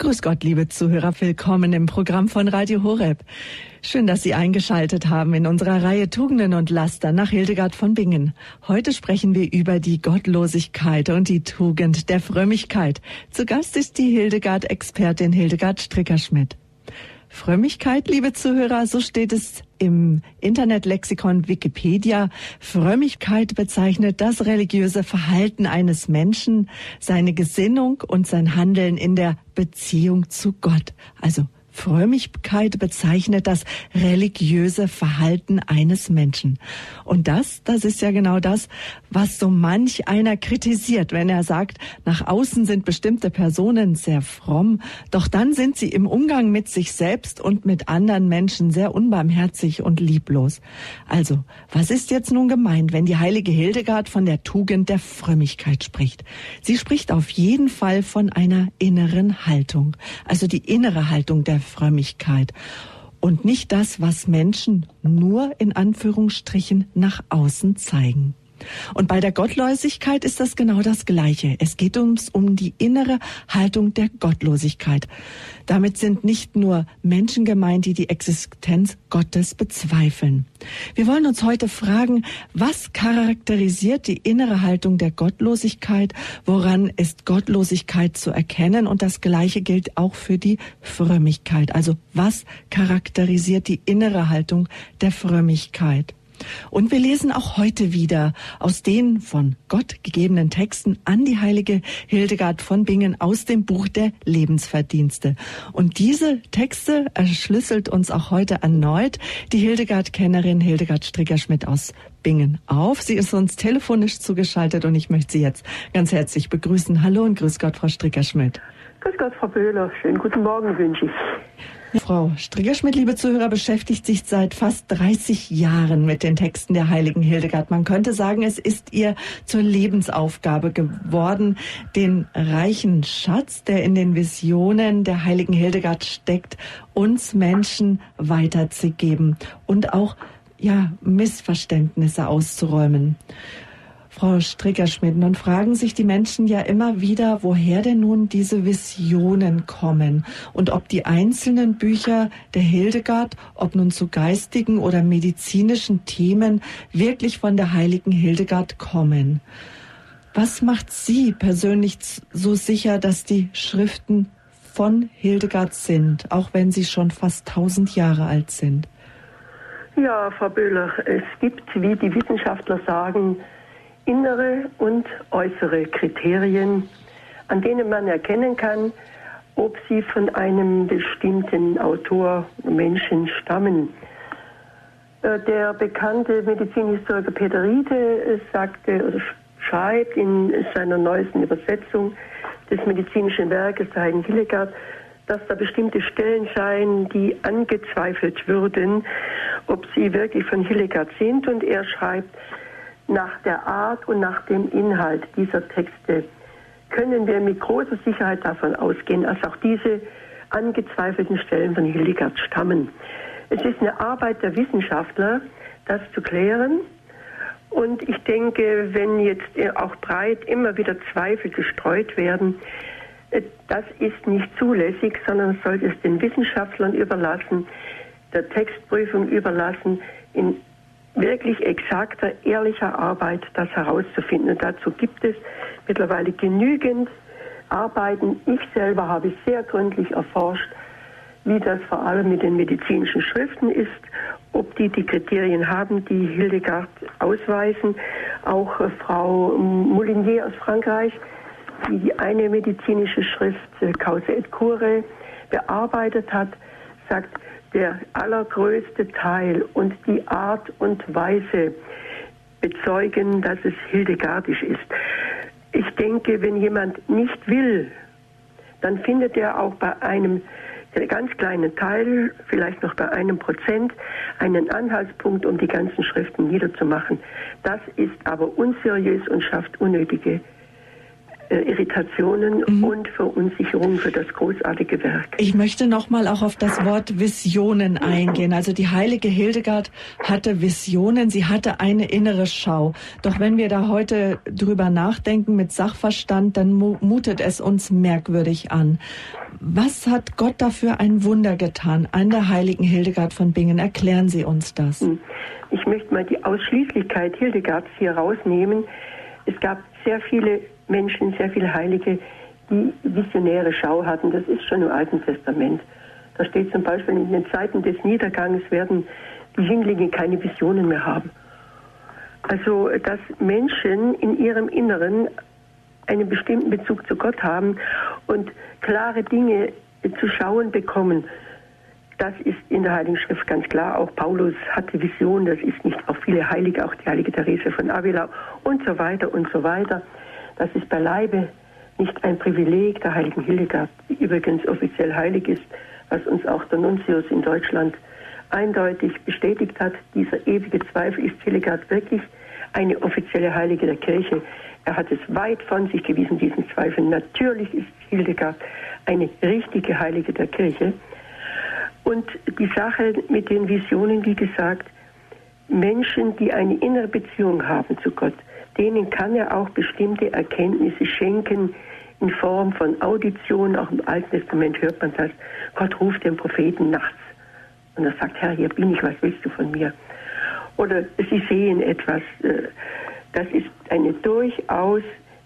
Grüß Gott, liebe Zuhörer, willkommen im Programm von Radio Horeb. Schön, dass Sie eingeschaltet haben in unserer Reihe Tugenden und Laster nach Hildegard von Bingen. Heute sprechen wir über die Gottlosigkeit und die Tugend der Frömmigkeit. Zu Gast ist die Hildegard-Expertin Hildegard Strickerschmidt. Frömmigkeit, liebe Zuhörer, so steht es im Internetlexikon Wikipedia. Frömmigkeit bezeichnet das religiöse Verhalten eines Menschen, seine Gesinnung und sein Handeln in der Beziehung zu Gott. Also Frömmigkeit bezeichnet das religiöse Verhalten eines Menschen. Und das ist ja genau das, was so manch einer kritisiert, wenn er sagt, nach außen sind bestimmte Personen sehr fromm, doch dann sind sie im Umgang mit sich selbst und mit anderen Menschen sehr unbarmherzig und lieblos. Also, was ist jetzt nun gemeint, wenn die heilige Hildegard von der Tugend der Frömmigkeit spricht? Sie spricht auf jeden Fall von einer inneren Haltung, also die innere Haltung der Frömmigkeit und nicht das, was Menschen nur in Anführungsstrichen nach außen zeigen. Und bei der Gottlosigkeit ist das genau das Gleiche. Es geht um die innere Haltung der Gottlosigkeit. Damit sind nicht nur Menschen gemeint, die die Existenz Gottes bezweifeln. Wir wollen uns heute fragen, was charakterisiert die innere Haltung der Gottlosigkeit? Woran ist Gottlosigkeit zu erkennen? Und das Gleiche gilt auch für die Frömmigkeit. Also was charakterisiert die innere Haltung der Frömmigkeit? Und wir lesen auch heute wieder aus den von Gott gegebenen Texten an die heilige Hildegard von Bingen aus dem Buch der Lebensverdienste. Und diese Texte erschlüsselt uns auch heute erneut die Hildegard-Kennerin Hildegard Strickerschmidt aus Bingen auf. Sie ist uns telefonisch zugeschaltet und ich möchte Sie jetzt ganz herzlich begrüßen. Hallo und grüß Gott, Frau Strickerschmidt. Grüß Gott, Frau Böhler. Schönen guten Morgen wünsche ich. Frau Strickerschmidt, liebe Zuhörer, beschäftigt sich seit fast 30 Jahren mit den Texten der heiligen Hildegard. Man könnte sagen, es ist ihr zur Lebensaufgabe geworden, den reichen Schatz, der in den Visionen der heiligen Hildegard steckt, uns Menschen weiterzugeben und auch Missverständnisse auszuräumen. Frau Strickerschmidt, nun fragen sich die Menschen ja immer wieder, woher denn nun diese Visionen kommen und ob die einzelnen Bücher der Hildegard, ob nun zu geistigen oder medizinischen Themen, wirklich von der heiligen Hildegard kommen. Was macht Sie persönlich so sicher, dass die Schriften von Hildegard sind, auch wenn sie schon fast 1000 Jahre alt sind? Ja, Frau Böhler, es gibt, wie die Wissenschaftler sagen, innere und äußere Kriterien, an denen man erkennen kann, ob sie von einem bestimmten Autor, Menschen stammen. Der bekannte Medizinhistoriker Peter Riede schreibt in seiner neuesten Übersetzung des medizinischen Werkes der heiligen Hildegard, dass da bestimmte Stellen seien, die angezweifelt würden, ob sie wirklich von Hildegard sind. Und er schreibt, nach der Art und nach dem Inhalt dieser Texte können wir mit großer Sicherheit davon ausgehen, dass auch diese angezweifelten Stellen von Hildegard stammen. Es ist eine Arbeit der Wissenschaftler, das zu klären. Und ich denke, wenn jetzt auch breit immer wieder Zweifel gestreut werden, das ist nicht zulässig, sondern sollte es den Wissenschaftlern überlassen, der Textprüfung überlassen, in wirklich exakter, ehrlicher Arbeit das herauszufinden. Und dazu gibt es mittlerweile genügend Arbeiten. Ich selber habe sehr gründlich erforscht, wie das vor allem mit den medizinischen Schriften ist, ob die Kriterien haben, die Hildegard ausweisen. Auch Frau Moulinier aus Frankreich, die eine medizinische Schrift, Causa et Cure, bearbeitet hat, sagt, der allergrößte Teil und die Art und Weise bezeugen, dass es hildegardisch ist. Ich denke, wenn jemand nicht will, dann findet er auch bei einem ganz kleinen Teil, vielleicht noch bei 1%, einen Anhaltspunkt, um die ganzen Schriften niederzumachen. Das ist aber unseriös und schafft unnötige Irritationen und Verunsicherung für das großartige Werk. Ich möchte nochmal auch auf das Wort Visionen eingehen. Also die heilige Hildegard hatte Visionen, sie hatte eine innere Schau. Doch wenn wir da heute drüber nachdenken mit Sachverstand, dann mutet es uns merkwürdig an. Was hat Gott dafür ein Wunder getan an der heiligen Hildegard von Bingen? Erklären Sie uns das. Ich möchte mal die Ausschließlichkeit Hildegards hier rausnehmen. Es gab sehr viele Menschen, sehr viele Heilige, die visionäre Schau hatten. Das ist schon im Alten Testament. Da steht zum Beispiel, in den Zeiten des Niedergangs werden die Jünglinge keine Visionen mehr haben. Also, dass Menschen in ihrem Inneren einen bestimmten Bezug zu Gott haben und klare Dinge zu schauen bekommen, das ist in der Heiligen Schrift ganz klar. Auch Paulus hatte Visionen, das ist nicht, auch viele Heilige, auch die heilige Therese von Avila und so weiter und so weiter. Das ist beileibe nicht ein Privileg der heiligen Hildegard, die übrigens offiziell heilig ist, was uns auch der Nuntius in Deutschland eindeutig bestätigt hat. Dieser ewige Zweifel, ist Hildegard wirklich eine offizielle Heilige der Kirche? Er hat es weit von sich gewiesen, diesen Zweifel. Natürlich ist Hildegard eine richtige Heilige der Kirche. Und die Sache mit den Visionen, wie gesagt, Menschen, die eine innere Beziehung haben zu Gott, denen kann er auch bestimmte Erkenntnisse schenken in Form von Audition. Auch im Alten Testament hört man das. Gott ruft den Propheten nachts und er sagt, Herr, hier bin ich, was willst du von mir? Oder sie sehen etwas. Das ist eine durchaus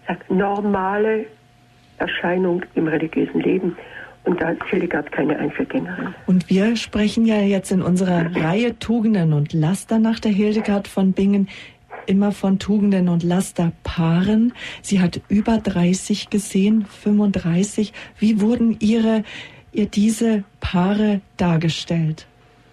normale Erscheinung im religiösen Leben. Und da ist Hildegard keine Einzelgängerin. Und wir sprechen ja jetzt in unserer Reihe Tugenden und Laster nach der Hildegard von Bingen immer von Tugenden und Lasterpaaren. Sie hat über 30 gesehen, 35. Wie wurden ihr diese Paare dargestellt?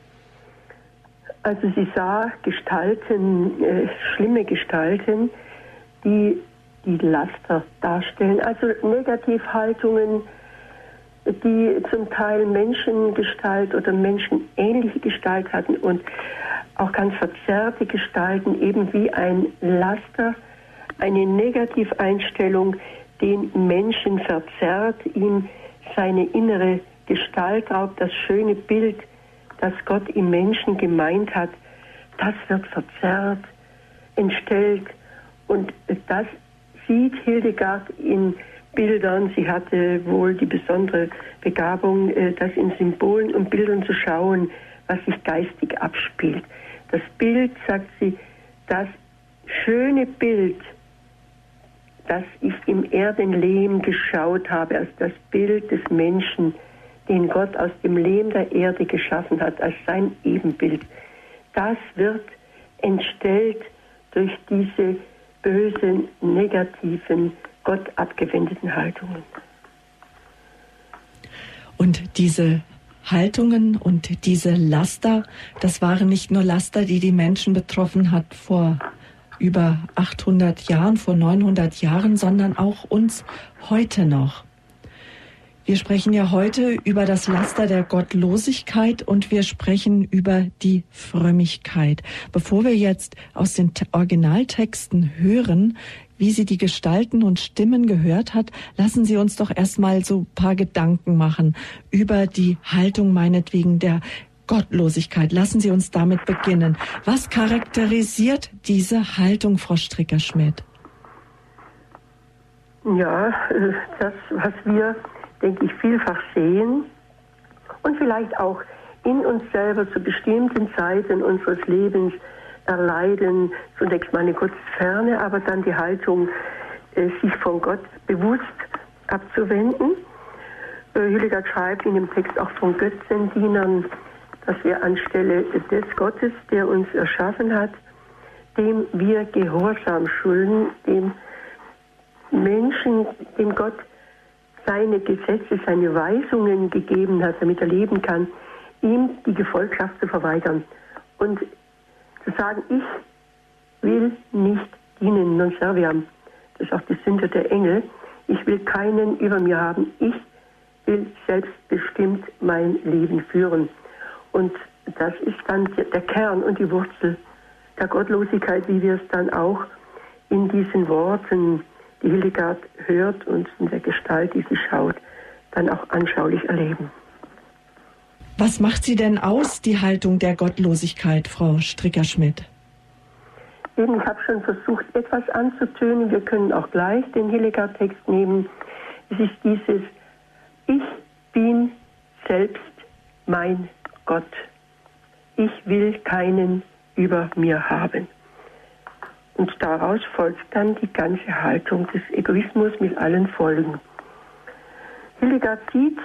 Also sie sah Gestalten, schlimme Gestalten, die Laster darstellen. Also Negativhaltungen, die zum Teil Menschengestalt oder menschenähnliche Gestalt hatten und auch ganz verzerrte Gestalten, eben wie ein Laster, eine Negativeinstellung, den Menschen verzerrt, ihm seine innere Gestalt raubt, das schöne Bild, das Gott im Menschen gemeint hat, das wird verzerrt, entstellt. Und das sieht Hildegard in Bildern. Sie hatte wohl die besondere Begabung, das in Symbolen und Bildern zu schauen, was sich geistig abspielt. Das Bild, sagt sie, das schöne Bild, das ich im Erdenlehm geschaut habe, als das Bild des Menschen, den Gott aus dem Lehm der Erde geschaffen hat, als sein Ebenbild, das wird entstellt durch diese bösen, negativen, Gott abgewendeten Haltungen. Und diese Haltungen und diese Laster, das waren nicht nur Laster, die Menschen betroffen hat vor über 800 Jahren, vor 900 Jahren, sondern auch uns heute noch. Wir sprechen ja heute über das Laster der Gottlosigkeit und wir sprechen über die Frömmigkeit. Bevor wir jetzt aus den Originaltexten hören, wie sie die Gestalten und Stimmen gehört hat, lassen Sie uns doch erstmal so ein paar Gedanken machen über die Haltung meinetwegen der Gottlosigkeit. Lassen Sie uns damit beginnen. Was charakterisiert diese Haltung, Frau Stricker-Schmidt? Ja, das, was wir, denke ich, vielfach sehen und vielleicht auch in uns selber zu bestimmten Zeiten unseres Lebens erleiden, zunächst mal eine kurze Ferne, aber dann die Haltung, sich von Gott bewusst abzuwenden. Hildegard schreibt in dem Text auch von Götzendienern, dass wir anstelle des Gottes, der uns erschaffen hat, dem wir Gehorsam schulden, dem Menschen, dem Gott seine Gesetze, seine Weisungen gegeben hat, damit er leben kann, ihm die Gefolgschaft zu verweigern. Und zu sagen, ich will nicht dienen, non serviam. Das ist auch die Sünde der Engel. Ich will keinen über mir haben. Ich will selbstbestimmt mein Leben führen. Und das ist dann der Kern und die Wurzel der Gottlosigkeit, wie wir es dann auch in diesen Worten die Hildegard hört und in der Gestalt, die sie schaut, dann auch anschaulich erleben. Was macht sie denn aus, die Haltung der Gottlosigkeit, Frau Stricker-Schmidt? Eben, ich habe schon versucht, etwas anzutönen. Wir können auch gleich den Hildegard-Text nehmen. Es ist dieses: Ich bin selbst mein Gott. Ich will keinen über mir haben. Und daraus folgt dann die ganze Haltung des Egoismus mit allen Folgen. Hildegard sieht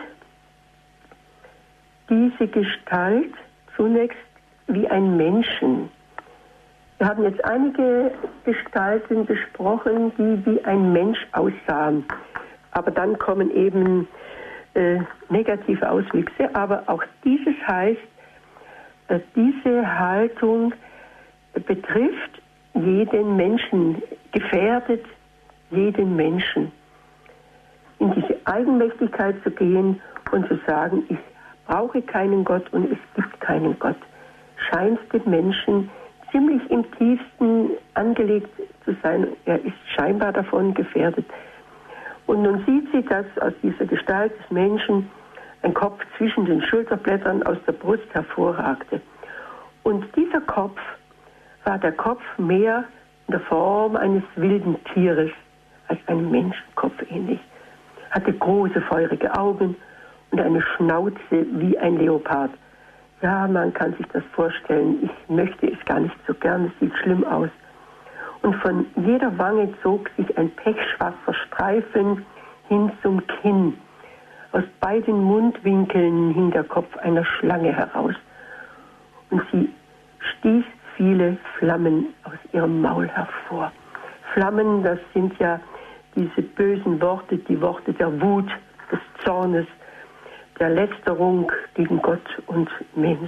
diese Gestalt zunächst wie ein Menschen. Wir haben jetzt einige Gestalten besprochen, die wie ein Mensch aussahen. Aber dann kommen eben negative Auswüchse. Aber auch dieses heißt, diese Haltung betrifft jeden Menschen, gefährdet jeden Menschen. In diese Eigenmächtigkeit zu gehen und zu sagen, ich brauche keinen Gott und es gibt keinen Gott, scheint dem Menschen ziemlich im tiefsten angelegt zu sein. Er ist scheinbar davon gefährdet. Und nun sieht sie, dass aus dieser Gestalt des Menschen ein Kopf zwischen den Schulterblättern aus der Brust hervorragte. Und dieser Kopf war der Kopf mehr in der Form eines wilden Tieres als einem Menschenkopf ähnlich. Hatte große, feurige Augen und eine Schnauze wie ein Leopard. Ja, man kann sich das vorstellen. Ich möchte es gar nicht so gern, es sieht schlimm aus. Und von jeder Wange zog sich ein pechschwarzer Streifen hin zum Kinn. Aus beiden Mundwinkeln hing der Kopf einer Schlange heraus. Und sie stieß viele Flammen aus ihrem Maul hervor. Flammen, das sind ja diese bösen Worte, die Worte der Wut, des Zornes, der Lästerung gegen Gott und Mensch.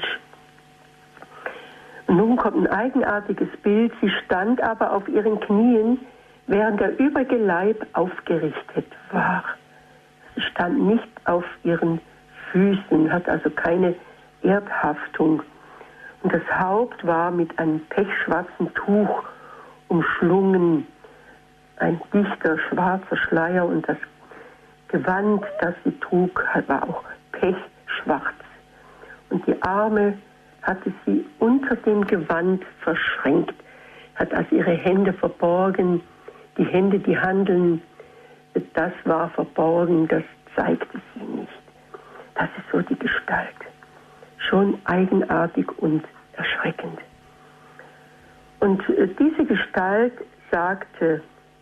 Und nun kommt ein eigenartiges Bild. Sie stand aber auf ihren Knien, während der übrige Leib aufgerichtet war. Sie stand nicht auf ihren Füßen, hat also keine Erdhaftung. Und das Haupt war mit einem pechschwarzen Tuch umschlungen, ein dichter schwarzer Schleier, und das Gewand, das sie trug, war auch pechschwarz. Und die Arme hatte sie unter dem Gewand verschränkt, hat also ihre Hände verborgen, die Hände, die handeln, das war verborgen, das zeigte sie nicht. Das ist so die Gestalt. Schon eigenartig und erschreckend. Und diese Gestalt sagte: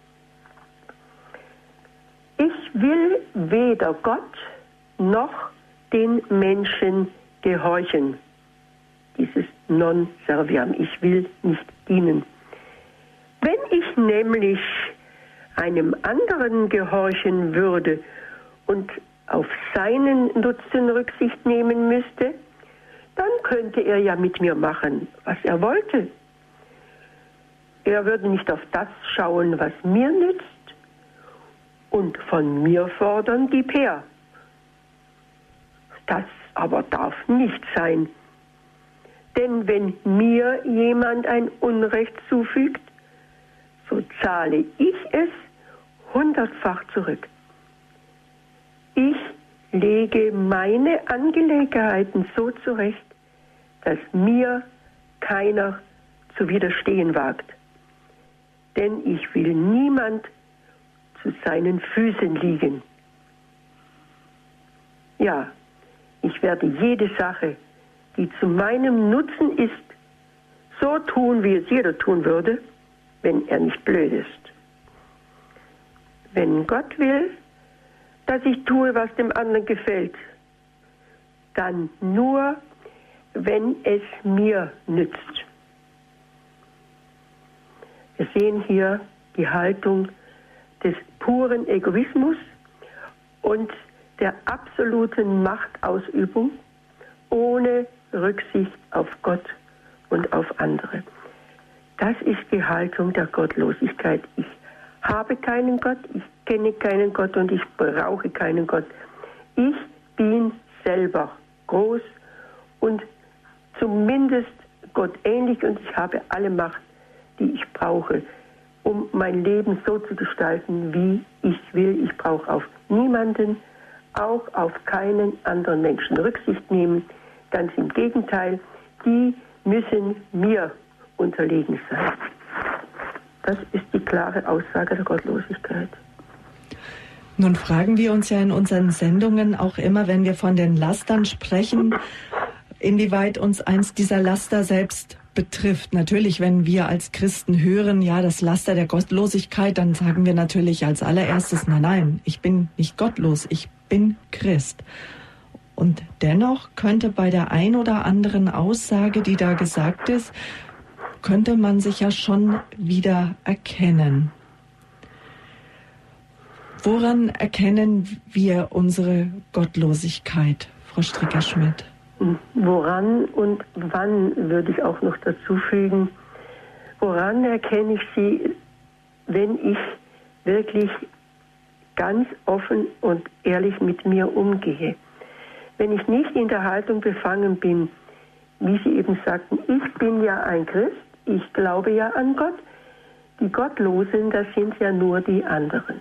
Ich will weder Gott noch den Menschen gehorchen. Dieses non serviam, ich will nicht dienen. Wenn ich nämlich einem anderen gehorchen würde und auf seinen Nutzen Rücksicht nehmen müsste, dann könnte er ja mit mir machen, was er wollte. Er würde nicht auf das schauen, was mir nützt, und von mir fordern, gib her. Das aber darf nicht sein. Denn wenn mir jemand ein Unrecht zufügt, so zahle ich es 100-fach zurück. Ich lege meine Angelegenheiten so zurecht, dass mir keiner zu widerstehen wagt. Denn ich will niemand zu seinen Füßen liegen. Ja, ich werde jede Sache, die zu meinem Nutzen ist, so tun, wie es jeder tun würde, wenn er nicht blöd ist. Wenn Gott will, dass ich tue, was dem anderen gefällt, dann nur, wenn es mir nützt. Wir sehen hier die Haltung des puren Egoismus und der absoluten Machtausübung ohne Rücksicht auf Gott und auf andere. Das ist die Haltung der Gottlosigkeit. Ich habe keinen Gott, ich kenne keinen Gott und ich brauche keinen Gott. Ich bin selber groß und zumindest Gott ähnlich und ich habe alle Macht, die ich brauche. um mein Leben so zu gestalten, wie ich will. Ich brauche auf niemanden, auch auf keinen anderen Menschen Rücksicht nehmen. Ganz im Gegenteil, die müssen mir unterlegen sein. Das ist die klare Aussage der Gottlosigkeit. Nun fragen wir uns ja in unseren Sendungen auch immer, wenn wir von den Lastern sprechen, inwieweit uns eins dieser Laster selbst betrifft. Natürlich, wenn wir als Christen hören, ja, das Laster der Gottlosigkeit, dann sagen wir natürlich als allererstes, nein, ich bin nicht gottlos, ich bin Christ. Und dennoch könnte bei der ein oder anderen Aussage, die da gesagt ist, könnte man sich ja schon wieder erkennen. Woran erkennen wir unsere Gottlosigkeit, Frau Stricker-Schmidt? Woran und wann würde ich auch noch dazu fügen. Woran erkenne ich sie, wenn ich wirklich ganz offen und ehrlich mit mir umgehe? Wenn ich nicht in der Haltung befangen bin, wie Sie eben sagten, ich bin ja ein Christ, ich glaube ja an Gott. Die Gottlosen, das sind ja nur die anderen.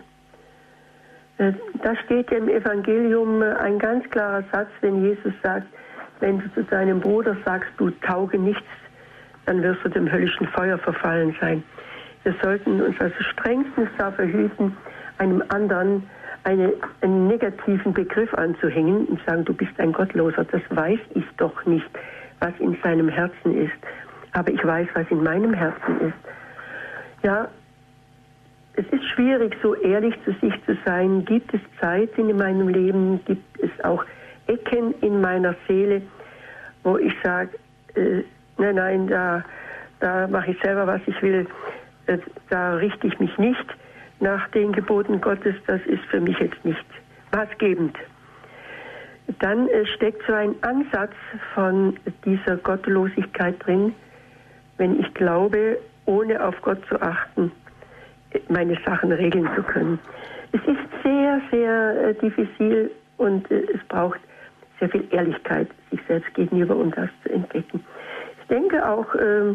Da steht ja im Evangelium ein ganz klarer Satz, wenn Jesus sagt, wenn du zu deinem Bruder sagst, du tauge nichts, dann wirst du dem höllischen Feuer verfallen sein. Wir sollten uns also strengstens davor hüten, einem anderen einen negativen Begriff anzuhängen und sagen, du bist ein Gottloser. Das weiß ich doch nicht, was in seinem Herzen ist. Aber ich weiß, was in meinem Herzen ist. Ja, es ist schwierig, so ehrlich zu sich zu sein. Gibt es Zeiten in meinem Leben, gibt es auch Ecken in meiner Seele, wo ich sage, nein, da mache ich selber, was ich will, da richte ich mich nicht nach den Geboten Gottes, das ist für mich jetzt nicht maßgebend. Dann steckt so ein Ansatz von dieser Gottlosigkeit drin, wenn ich glaube, ohne auf Gott zu achten, meine Sachen regeln zu können. Es ist sehr, sehr diffizil und es braucht sehr viel Ehrlichkeit, sich selbst gegenüber und das zu entdecken. Ich denke auch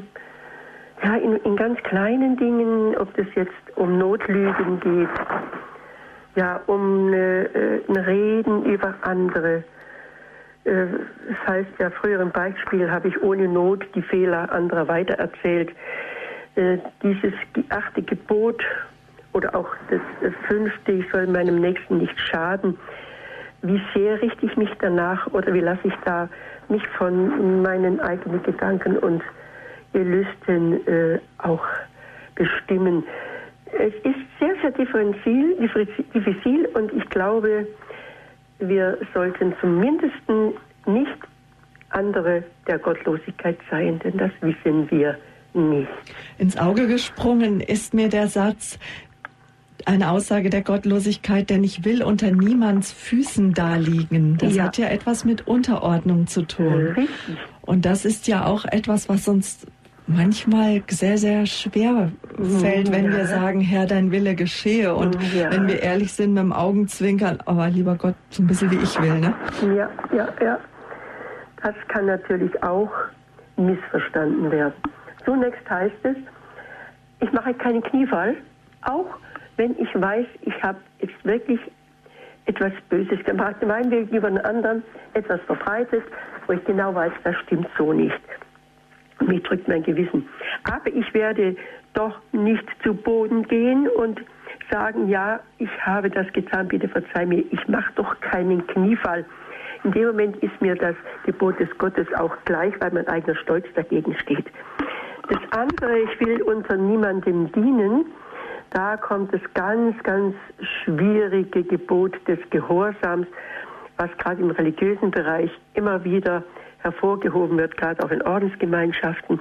in ganz kleinen Dingen, ob das jetzt um Notlügen geht, ja, um ein Reden über andere. Das heißt ja, früher im Beispiel habe ich ohne Not die Fehler anderer weitererzählt. Dieses 8. Gebot oder auch das 5., ich soll meinem Nächsten nicht schaden, wie sehr richte ich mich danach oder wie lasse ich da mich von meinen eigenen Gedanken und Gelüsten auch bestimmen. Es ist sehr, sehr diffizil und ich glaube, wir sollten zumindest nicht andere der Gottlosigkeit sein, denn das wissen wir nicht. Ins Auge gesprungen ist mir der Satz, eine Aussage der Gottlosigkeit, denn ich will unter niemands Füßen daliegen. Das hat ja etwas mit Unterordnung zu tun. Richtig. Und das ist ja auch etwas, was uns manchmal sehr, sehr schwer fällt, wenn wir sagen, Herr, dein Wille geschehe. Und wenn wir ehrlich sind, mit dem Augenzwinkern, aber lieber Gott, so ein bisschen wie ich will, ne? Ja. Das kann natürlich auch missverstanden werden. Zunächst heißt es, ich mache keinen Kniefall, auch wenn ich weiß, ich habe jetzt wirklich etwas Böses gemacht, meinetwegen über einen anderen etwas verbreitet, wo ich genau weiß, das stimmt so nicht. Mich drückt mein Gewissen. Aber ich werde doch nicht zu Boden gehen und sagen, ja, ich habe das getan, bitte verzeih mir, ich mache doch keinen Kniefall. In dem Moment ist mir das Gebot des Gottes auch gleich, weil mein eigener Stolz dagegen steht. Das andere, ich will unter niemandem dienen, da kommt das ganz, ganz schwierige Gebot des Gehorsams, was gerade im religiösen Bereich immer wieder hervorgehoben wird, gerade auch in Ordensgemeinschaften,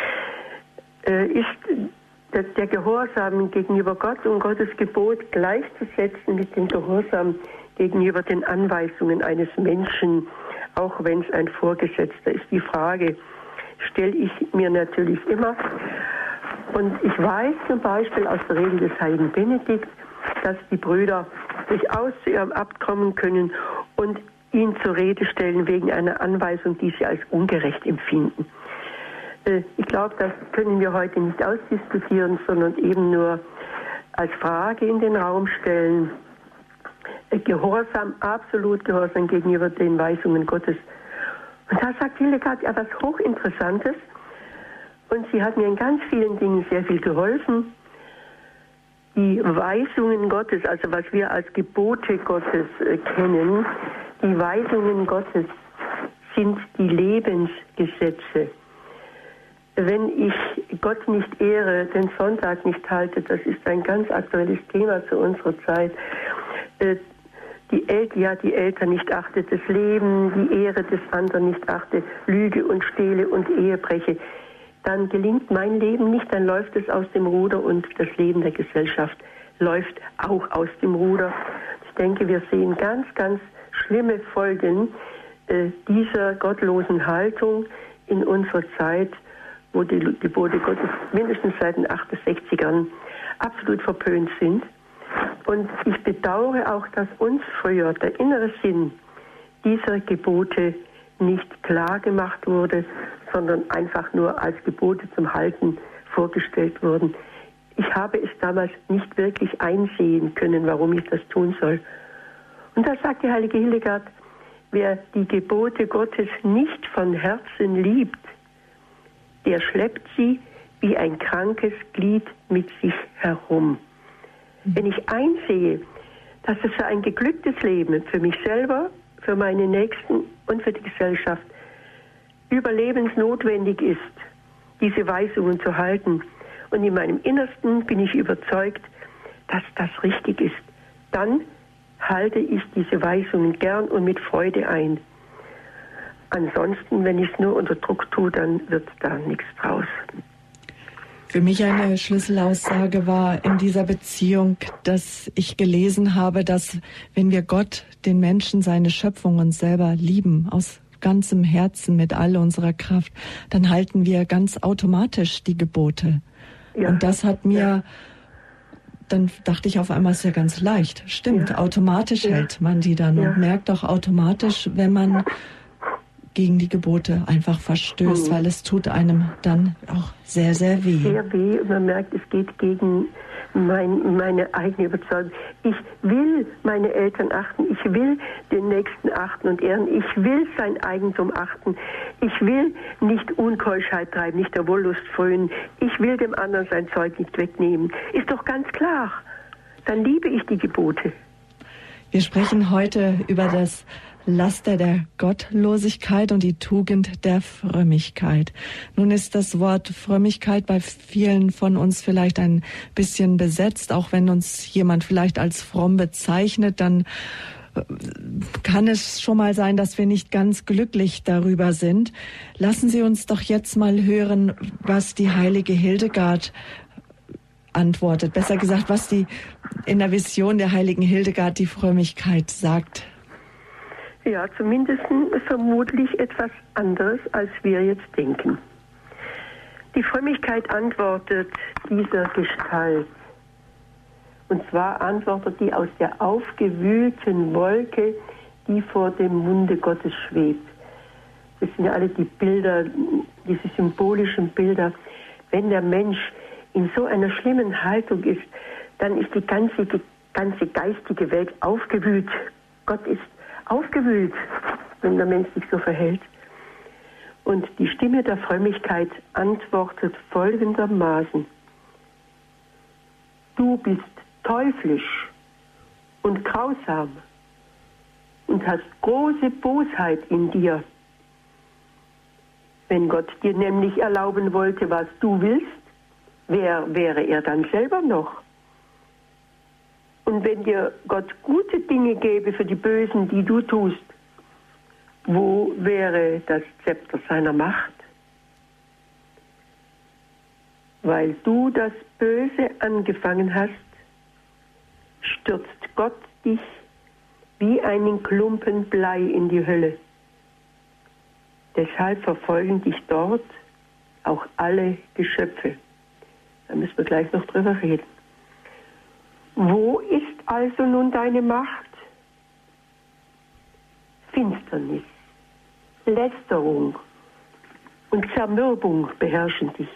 ist der Gehorsam gegenüber Gott und Gottes Gebot gleichzusetzen mit dem Gehorsam gegenüber den Anweisungen eines Menschen, auch wenn es ein Vorgesetzter ist. Die Frage stelle ich mir natürlich immer. Und ich weiß zum Beispiel aus der Rede des heiligen Benedikt, dass die Brüder durchaus zu ihrem Abt kommen können und ihn zur Rede stellen wegen einer Anweisung, die sie als ungerecht empfinden. Ich glaube, das können wir heute nicht ausdiskutieren, sondern eben nur als Frage in den Raum stellen. Gehorsam, absolut Gehorsam gegenüber den Weisungen Gottes. Und da sagt Hildegard etwas Hochinteressantes. Und sie hat mir in ganz vielen Dingen sehr viel geholfen. Die Weisungen Gottes, also was wir als Gebote Gottes kennen, die Weisungen Gottes sind die Lebensgesetze. Wenn ich Gott nicht ehre, den Sonntag nicht halte, das ist ein ganz aktuelles Thema zu unserer Zeit. Die Eltern nicht achte, das Leben, die Ehre des anderen nicht achte, lüge und stehle und Ehe breche, dann gelingt mein Leben nicht, dann läuft es aus dem Ruder und das Leben der Gesellschaft läuft auch aus dem Ruder. Ich denke, wir sehen ganz, ganz schlimme Folgen dieser gottlosen Haltung in unserer Zeit, wo die Gebote Gottes mindestens seit den 68ern absolut verpönt sind. Und ich bedauere auch, dass uns früher der innere Sinn dieser Gebote nicht klar gemacht wurde, sondern einfach nur als Gebote zum Halten vorgestellt wurden. Ich habe es damals nicht wirklich einsehen können, warum ich das tun soll. Und da sagt die heilige Hildegard, wer die Gebote Gottes nicht von Herzen liebt, der schleppt sie wie ein krankes Glied mit sich herum. Wenn ich einsehe, dass es für ein geglücktes Leben, für mich selber, für meine Nächsten und für die Gesellschaft überlebensnotwendig ist, diese Weisungen zu halten, und in meinem Innersten bin ich überzeugt, dass das richtig ist, dann halte ich diese Weisungen gern und mit Freude ein. Ansonsten, wenn ich es nur unter Druck tue, dann wird da nichts draus. Für mich eine Schlüsselaussage war in dieser Beziehung, dass ich gelesen habe, dass wenn wir Gott, den Menschen, seine Schöpfung uns selber lieben, aus ganzem Herzen, mit all unserer Kraft, dann halten wir ganz automatisch die Gebote. Ja. Und das hat mir, dann dachte ich auf einmal, ist ja ganz leicht. Stimmt, automatisch hält man die dann und merkt auch automatisch, wenn man gegen die Gebote einfach verstößt, weil es tut einem dann auch sehr, sehr weh. Sehr weh, und man merkt, es geht gegen meine eigene Überzeugung. Ich will meine Eltern achten, ich will den Nächsten achten und ehren, ich will sein Eigentum achten, ich will nicht Unkeuschheit treiben, nicht der Wollust frönen, ich will dem anderen sein Zeug nicht wegnehmen. Ist doch ganz klar. Dann liebe ich die Gebote. Wir sprechen heute über das Laster der Gottlosigkeit und die Tugend der Frömmigkeit. Nun ist das Wort Frömmigkeit bei vielen von uns vielleicht ein bisschen besetzt. Auch wenn uns jemand vielleicht als fromm bezeichnet, dann kann es schon mal sein, dass wir nicht ganz glücklich darüber sind. Lassen Sie uns doch jetzt mal hören, was die heilige Hildegard antwortet. Besser gesagt, was die in der Vision der heiligen Hildegard die Frömmigkeit sagt. Ja, zumindest vermutlich etwas anderes, als wir jetzt denken. Die Frömmigkeit antwortet dieser Gestalt. Und zwar antwortet die aus der aufgewühlten Wolke, die vor dem Munde Gottes schwebt. Das sind ja alle die Bilder, diese symbolischen Bilder. Wenn der Mensch in so einer schlimmen Haltung ist, dann ist die ganze geistige Welt aufgewühlt. Gott ist aufgewühlt, wenn der Mensch sich so verhält. Und die Stimme der Frömmigkeit antwortet folgendermaßen: Du bist teuflisch und grausam und hast große Bosheit in dir. Wenn Gott dir nämlich erlauben wollte, was du willst, wer wäre er dann selber noch? Und wenn dir Gott gute Dinge gäbe für die Bösen, die du tust, wo wäre das Zepter seiner Macht? Weil du das Böse angefangen hast, stürzt Gott dich wie einen Klumpen Blei in die Hölle. Deshalb verfolgen dich dort auch alle Geschöpfe. Da müssen wir gleich noch drüber reden. Wo ist also nun deine Macht? Finsternis, Lästerung, und Zermürbung beherrschen dich.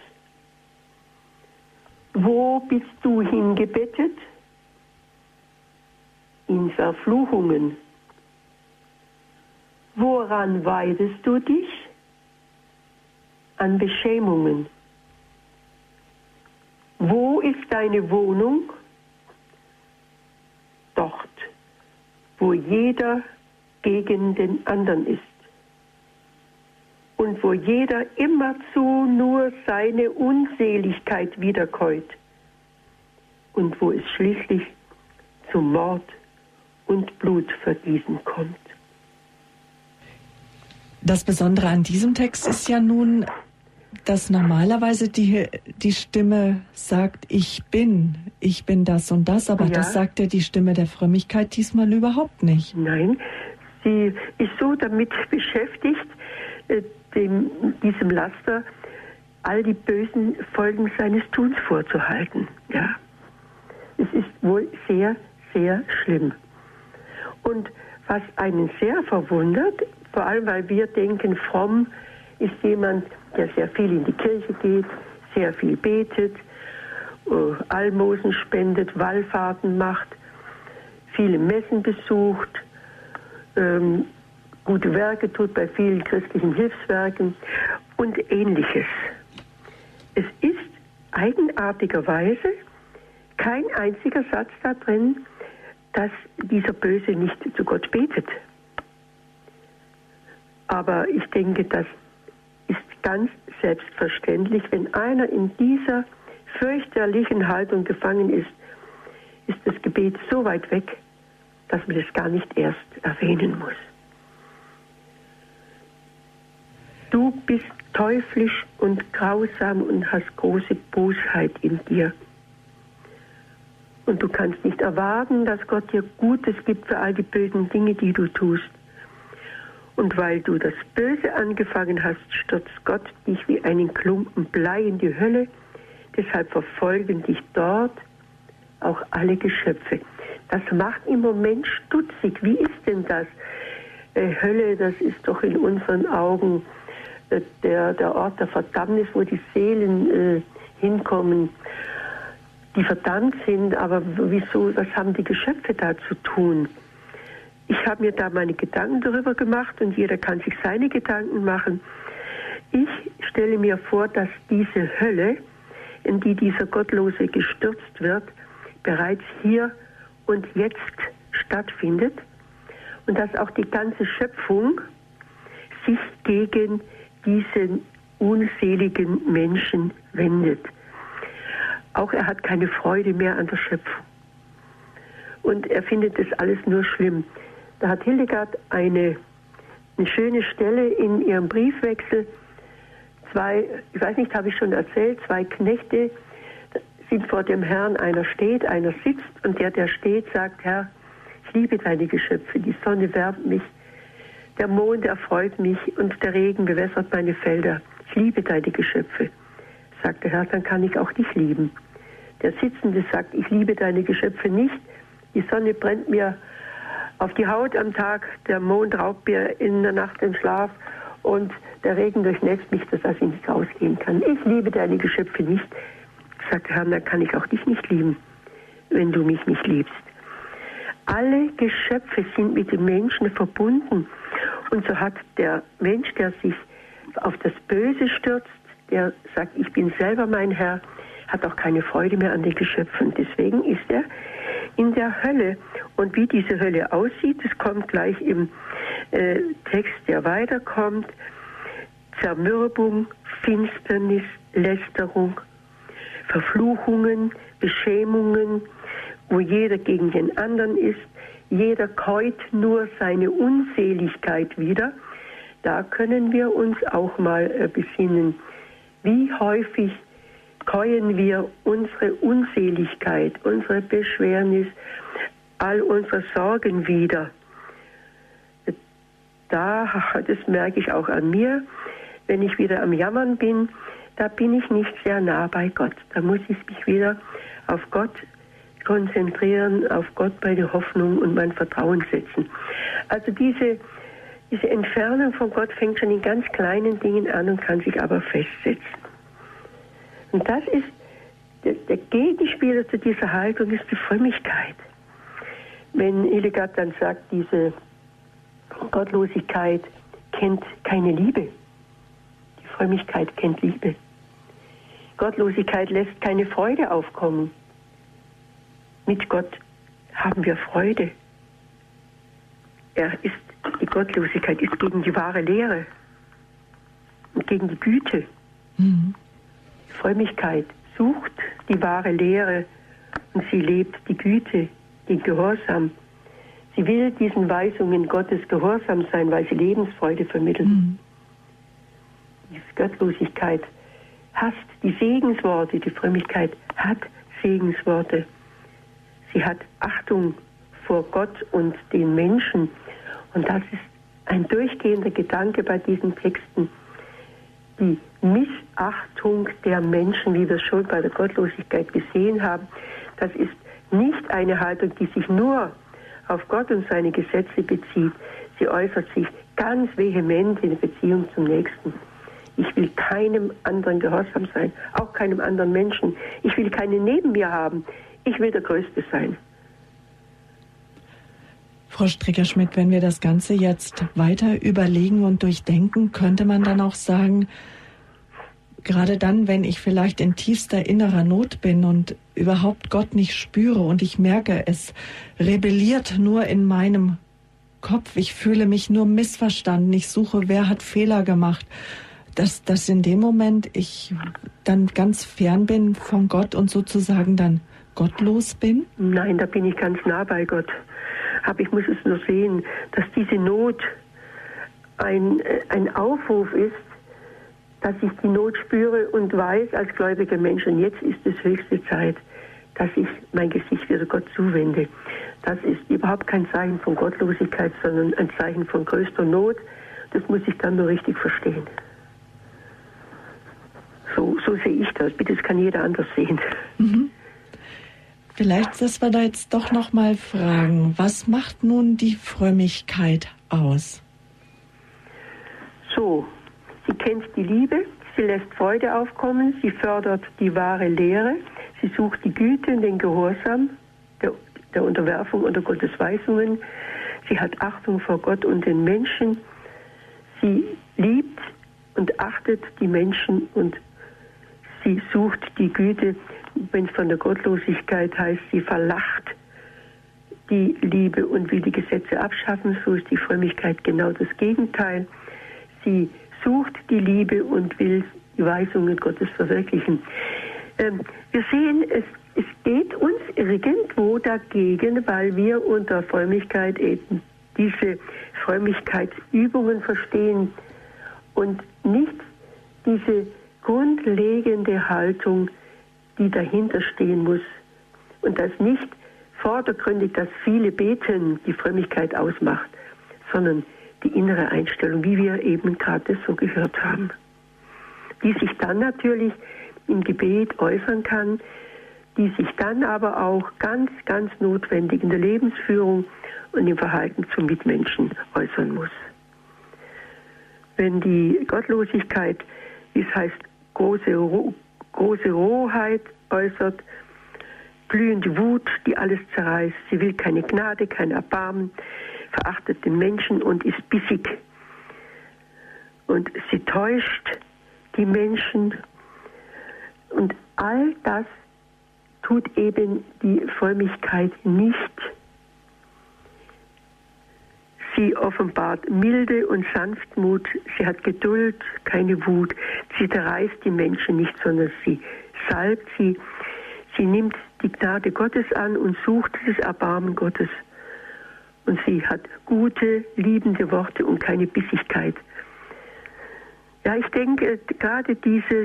Wo bist du hingebettet? In Verfluchungen. Woran weidest du dich? An Beschämungen. Wo ist deine Wohnung? Dort, wo jeder gegen den anderen ist und wo jeder immerzu nur seine Unseligkeit wiederkäut und wo es schließlich zum Mord und Blutvergießen kommt. Das Besondere an diesem Text ist ja nun, dass normalerweise die Stimme sagt, ich bin das und das, aber das sagt ja die Stimme der Frömmigkeit diesmal überhaupt nicht. Nein, sie ist so damit beschäftigt, diesem Laster all die bösen Folgen seines Tuns vorzuhalten. Ja. Es ist wohl sehr, sehr schlimm. Und was einen sehr verwundert, vor allem weil wir denken, fromm ist jemand, der sehr viel in die Kirche geht, sehr viel betet, Almosen spendet, Wallfahrten macht, viele Messen besucht, gute Werke tut bei vielen christlichen Hilfswerken und Ähnliches. Es ist eigenartigerweise kein einziger Satz da drin, dass dieser Böse nicht zu Gott betet. Aber ich denke, das ist ganz selbstverständlich. Wenn einer in dieser fürchterlichen Haltung gefangen ist, ist das Gebet so weit weg, dass man es gar nicht erst erwähnen muss. Du bist teuflisch und grausam und hast große Bosheit in dir. Und du kannst nicht erwarten, dass Gott dir Gutes gibt für all die bösen Dinge, die du tust. Und weil du das Böse angefangen hast, stürzt Gott dich wie einen Klumpen Blei in die Hölle. Deshalb verfolgen dich dort auch alle Geschöpfe. Das macht im Moment stutzig. Wie ist denn das? Hölle, das ist doch in unseren Augen der Ort der Verdammnis, wo die Seelen hinkommen, die verdammt sind. Aber wieso, was haben die Geschöpfe da zu tun? Ich habe mir da meine Gedanken darüber gemacht und jeder kann sich seine Gedanken machen. Ich stelle mir vor, dass diese Hölle, in die dieser Gottlose gestürzt wird, bereits hier und jetzt stattfindet und dass auch die ganze Schöpfung sich gegen diesen unseligen Menschen wendet. Auch er hat keine Freude mehr an der Schöpfung. Und er findet das alles nur schlimm. Da hat Hildegard eine schöne Stelle in ihrem Briefwechsel. Ich weiß nicht, habe ich schon erzählt, 2 Knechte sind vor dem Herrn, einer steht, einer sitzt und der steht, sagt, Herr, ich liebe deine Geschöpfe, die Sonne wärmt mich, der Mond erfreut mich und der Regen bewässert meine Felder. Ich liebe deine Geschöpfe. Sagt der Herr, dann kann ich auch dich lieben. Der Sitzende sagt, ich liebe deine Geschöpfe nicht, die Sonne brennt mir auf die Haut am Tag, der Mond raubt mir in der Nacht den Schlaf und der Regen durchnässt mich, dass ich nicht rausgehen kann. Ich liebe deine Geschöpfe nicht. Sagt der Herr, dann kann ich auch dich nicht lieben, wenn du mich nicht liebst. Alle Geschöpfe sind mit dem Menschen verbunden. Und so hat der Mensch, der sich auf das Böse stürzt, der sagt, ich bin selber mein Herr, hat auch keine Freude mehr an den Geschöpfen. Deswegen ist er in der Hölle. Und wie diese Hölle aussieht, das kommt gleich im Text, der weiterkommt. Zermürbung, Finsternis, Lästerung, Verfluchungen, Beschämungen, wo jeder gegen den anderen ist. Jeder käut nur seine Unseligkeit wieder. Da können wir uns auch mal besinnen. Wie häufig käuen wir unsere Unseligkeit, unsere Beschwernis, all unsere Sorgen wieder. Das merke ich auch an mir, wenn ich wieder am Jammern bin, da bin ich nicht sehr nah bei Gott. Da muss ich mich wieder auf Gott konzentrieren, auf Gott meine Hoffnung und mein Vertrauen setzen. Also diese Diese Entfernung von Gott fängt schon in ganz kleinen Dingen an und kann sich aber festsetzen. Und das ist, der Gegenspieler zu dieser Haltung ist die Frömmigkeit. Wenn Hildegard dann sagt, diese Gottlosigkeit kennt keine Liebe. Die Frömmigkeit kennt Liebe. Gottlosigkeit lässt keine Freude aufkommen. Mit Gott haben wir Freude. Die Gottlosigkeit ist gegen die wahre Lehre und gegen die Güte. Die Frömmigkeit sucht die wahre Lehre und sie lebt die Güte, den Gehorsam. Sie will diesen Weisungen Gottes gehorsam sein, weil sie Lebensfreude vermitteln. Die Gottlosigkeit hasst die Segensworte, die Frömmigkeit hat Segensworte. Sie hat Achtung vor Gott und den Menschen. Und das ist ein durchgehender Gedanke bei diesen Texten. Die Missachtung der Menschen, wie wir es schon bei der Gottlosigkeit gesehen haben, das ist nicht eine Haltung, die sich nur auf Gott und seine Gesetze bezieht. Sie äußert sich ganz vehement in der Beziehung zum Nächsten. Ich will keinem anderen gehorsam sein, auch keinem anderen Menschen. Ich will keinen neben mir haben. Ich will der Größte sein. Frau Stricker-Schmidt, wenn wir das Ganze jetzt weiter überlegen und durchdenken, könnte man dann auch sagen, gerade dann, wenn ich vielleicht in tiefster innerer Not bin und überhaupt Gott nicht spüre und ich merke, es rebelliert nur in meinem Kopf, ich fühle mich nur missverstanden, ich suche, wer hat Fehler gemacht, dass in dem Moment ich dann ganz fern bin von Gott und sozusagen dann gottlos bin? Nein, da bin ich ganz nah bei Gott. Aber ich muss es nur sehen, dass diese Not ein Aufruf ist, dass ich die Not spüre und weiß als gläubiger Mensch, und jetzt ist es höchste Zeit, dass ich mein Gesicht wieder Gott zuwende. Das ist überhaupt kein Zeichen von Gottlosigkeit, sondern ein Zeichen von größter Not. Das muss ich dann nur richtig verstehen. So sehe ich das. Bitte, das kann jeder anders sehen. Vielleicht, dass wir da jetzt doch noch mal fragen, was macht nun die Frömmigkeit aus? So, sie kennt die Liebe, sie lässt Freude aufkommen, sie fördert die wahre Lehre, sie sucht die Güte und den Gehorsam der Unterwerfung unter Gottes Weisungen, sie hat Achtung vor Gott und den Menschen, sie liebt und achtet die Menschen und sie sucht die Güte. Wenn es von der Gottlosigkeit heißt, sie verlacht die Liebe und will die Gesetze abschaffen, so ist die Frömmigkeit genau das Gegenteil. Sie sucht die Liebe und will die Weisungen Gottes verwirklichen. Wir sehen, es geht uns irgendwo dagegen, weil wir unter Frömmigkeit eben diese Frömmigkeitsübungen verstehen und nicht diese grundlegende Haltung, die dahinter stehen muss. Und das nicht vordergründig, dass viele beten, die Frömmigkeit ausmacht, sondern die innere Einstellung, wie wir eben gerade so gehört haben, die sich dann natürlich im Gebet äußern kann, die sich dann aber auch ganz, ganz notwendig in der Lebensführung und im Verhalten zum Mitmenschen äußern muss. Wenn die Gottlosigkeit, wie es heißt, große Rohheit äußert, glühende Wut, die alles zerreißt. Sie will keine Gnade, kein Erbarmen, verachtet den Menschen und ist bissig. Und sie täuscht die Menschen. Und all das tut eben die Frömmigkeit nicht. Sie offenbart Milde und Sanftmut, sie hat Geduld, keine Wut. Sie zerreißt die Menschen nicht, sondern sie salbt sie. Sie nimmt die Gnade Gottes an und sucht das Erbarmen Gottes. Und sie hat gute, liebende Worte und keine Bissigkeit. Ja, ich denke, gerade dieses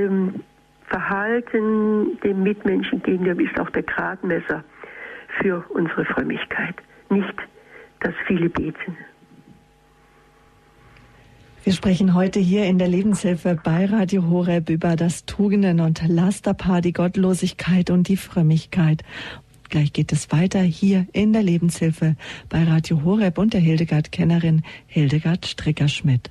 Verhalten dem Mitmenschen gegenüber ist auch der Gradmesser für unsere Frömmigkeit. Nicht dass viele beten. Wir sprechen heute hier in der Lebenshilfe bei Radio Horeb über das Tugenden- und Lasterpaar, die Gottlosigkeit und die Frömmigkeit. Gleich geht es weiter hier in der Lebenshilfe bei Radio Horeb und der Hildegard-Kennerin Hildegard Stricker-Schmidt.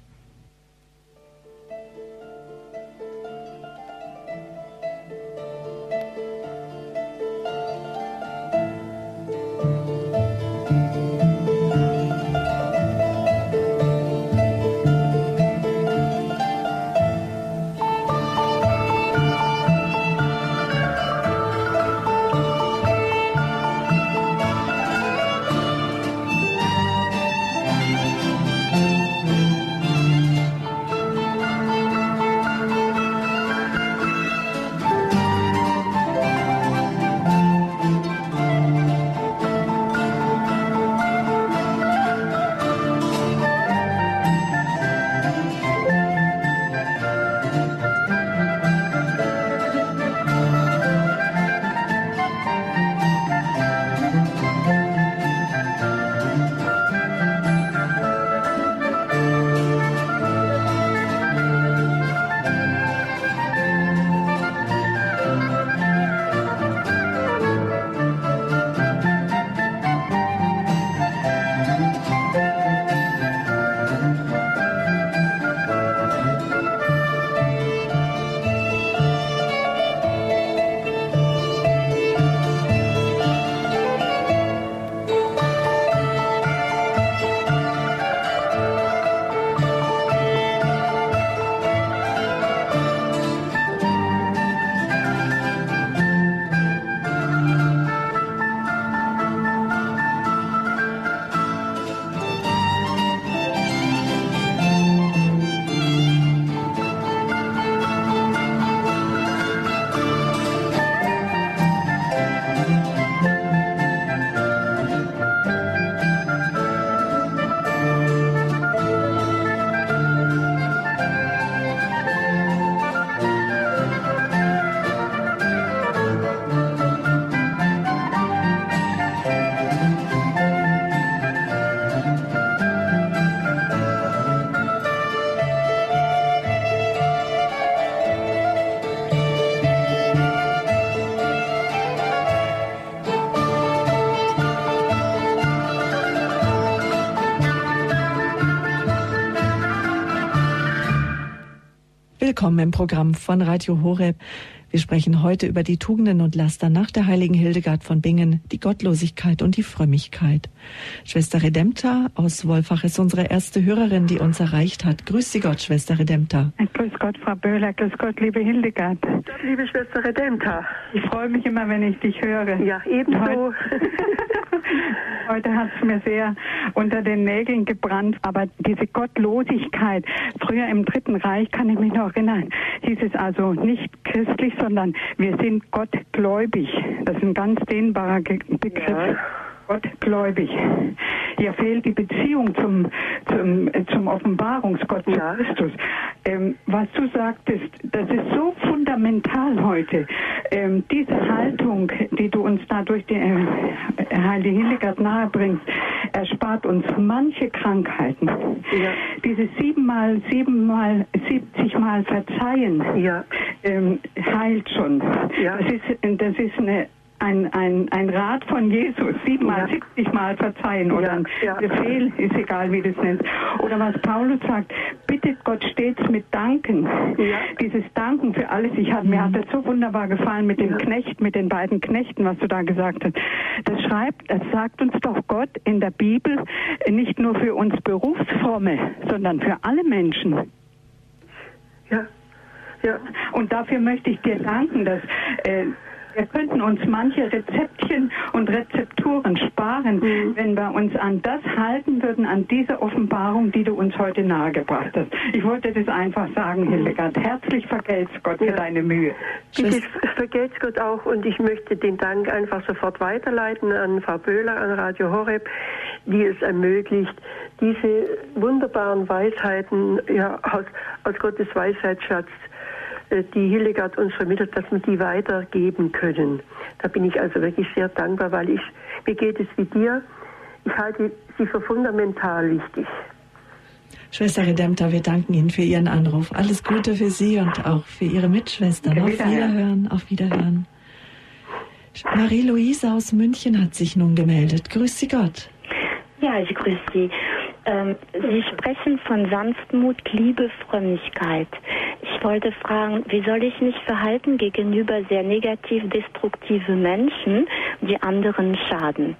Willkommen im Programm von Radio Horeb. Wir sprechen heute über die Tugenden und Laster nach der heiligen Hildegard von Bingen, die Gottlosigkeit und die Frömmigkeit. Schwester Redempta aus Wolfach ist unsere erste Hörerin, die uns erreicht hat. Grüß Sie Gott, Schwester Redempta. Grüß Gott, Frau Böhler. Grüß Gott, liebe Hildegard. Liebe Schwester Redempta. Ich freue mich immer, wenn ich dich höre. Ja, ebenso. Heute hat es mir sehr unter den Nägeln gebrannt, aber diese Gottlosigkeit, früher im Dritten Reich, kann ich mich noch erinnern, hieß es also nicht christlich, sondern wir sind gottgläubig. Das ist ein ganz dehnbarer Begriff. Ja. Gottgläubig. Hier fehlt die Beziehung zum Offenbarungsgott, zu Christus. Was du sagtest, das ist so fundamental heute. Diese Haltung, die du uns da durch die heilige Hildegard nahebringst, erspart uns manche Krankheiten. Ja. Dieses 70 Mal Verzeihen heilt schon. Ja. Das ist ein Rat von Jesus, 70 Mal verzeihen oder ein Befehl, ist egal wie du es nennst. Oder was Paulus sagt, bittet Gott stets mit Danken. Ja. Dieses Danken für alles. Mir hat das so wunderbar gefallen mit dem Knecht, mit den beiden Knechten, was du da gesagt hast. Das sagt uns doch Gott in der Bibel, nicht nur für uns Berufsfromme, sondern für alle Menschen. Ja. Ja. Und dafür möchte ich dir danken, dass wir könnten uns manche Rezeptchen und Rezepturen sparen, wenn wir uns an das halten würden, an diese Offenbarung, die du uns heute nahegebracht hast. Ich wollte das einfach sagen, Hildegard. Herzlich vergelt's Gott für deine Mühe. Ich vergelt's Gott auch, und ich möchte den Dank einfach sofort weiterleiten an Frau Böhler, an Radio Horeb, die es ermöglicht, diese wunderbaren Weisheiten aus Gottes Weisheitsschatz, die Hildegard uns vermittelt, dass wir die weitergeben können. Da bin ich also wirklich sehr dankbar, weil mir geht es wie dir. Ich halte sie für fundamental wichtig. Schwester Redempta, wir danken Ihnen für Ihren Anruf. Alles Gute für Sie und auch für Ihre Mitschwestern. Auf Wiederhören, auf Wiederhören. Marie-Louise aus München hat sich nun gemeldet. Grüß Sie Gott. Ja, ich grüße Sie. Sie sprechen von Sanftmut, Liebe, Frömmigkeit. Ich wollte fragen, wie soll ich mich verhalten gegenüber sehr negativ destruktive Menschen, die anderen schaden?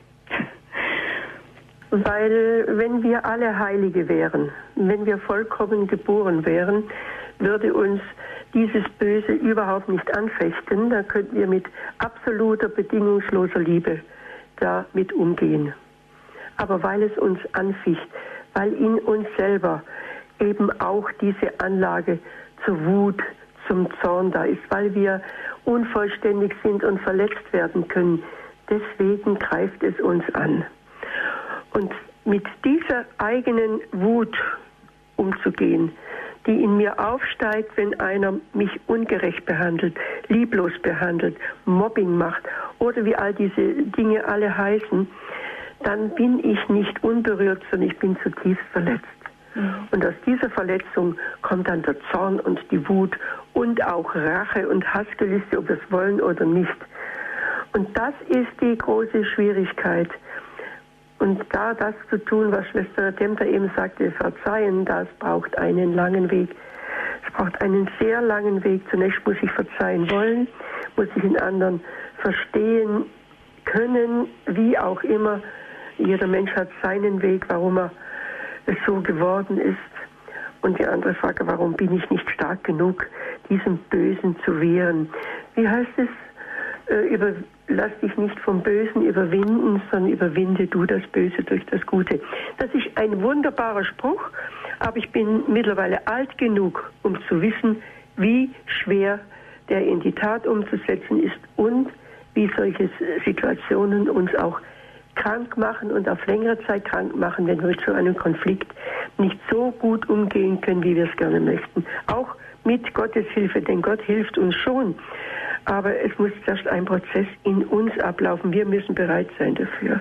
Weil wenn wir alle Heilige wären, wenn wir vollkommen geboren wären, würde uns dieses Böse überhaupt nicht anfechten. Da könnten wir mit absoluter, bedingungsloser Liebe damit umgehen. Aber weil es uns anficht, weil in uns selber eben auch diese Anlage zur Wut, zum Zorn da ist, weil wir unvollständig sind und verletzt werden können, deswegen greift es uns an. Und mit dieser eigenen Wut umzugehen, die in mir aufsteigt, wenn einer mich ungerecht behandelt, lieblos behandelt, Mobbing macht oder wie all diese Dinge alle heißen, dann bin ich nicht unberührt, sondern ich bin zutiefst verletzt. Und aus dieser Verletzung kommt dann der Zorn und die Wut und auch Rache und Hassgelüste, ob wir es wollen oder nicht. Und das ist die große Schwierigkeit. Und da das zu tun, was Schwester Tempter eben sagte, verzeihen, das braucht einen langen Weg. Es braucht einen sehr langen Weg. Zunächst muss ich verzeihen wollen, muss ich den anderen verstehen können, wie auch immer. Jeder Mensch hat seinen Weg, warum er so geworden ist. Und die andere Frage, warum bin ich nicht stark genug, diesem Bösen zu wehren? Wie heißt es? Lass dich nicht vom Bösen überwinden, sondern überwinde du das Böse durch das Gute. Das ist ein wunderbarer Spruch, aber ich bin mittlerweile alt genug, um zu wissen, wie schwer der in die Tat umzusetzen ist und wie solche Situationen uns auch krank machen und auf längere Zeit krank machen, wenn wir mit so einem Konflikt nicht so gut umgehen können, wie wir es gerne möchten. Auch mit Gottes Hilfe, denn Gott hilft uns schon. Aber es muss erst ein Prozess in uns ablaufen. Wir müssen bereit sein dafür.